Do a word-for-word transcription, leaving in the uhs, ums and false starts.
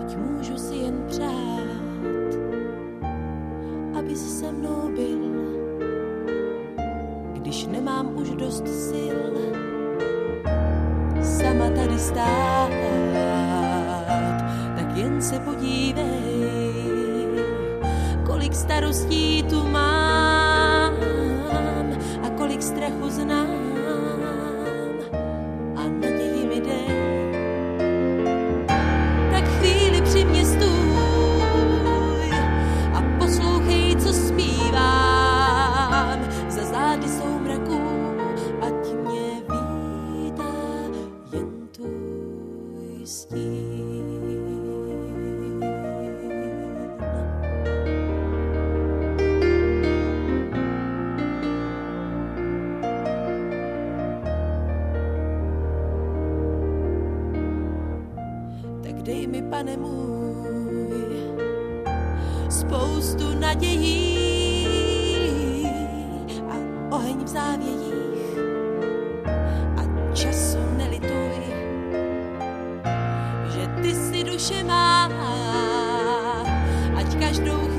teď můžu si jen přát, abys se mnou byl, když nemám už dost sil sama tady stát, tak jen se podívej, kolik starostí tu mám a kolik strachu znám a naději mi dej. Tak chvíli při mě stůj a poslouchej, co zpívám za zády soumraků, ať mě vítá jen tvůj stín. Dej mi, Pane můj, spoustu nadějí a oheň v závějích a času nelituj, že ty si duše má, ať každou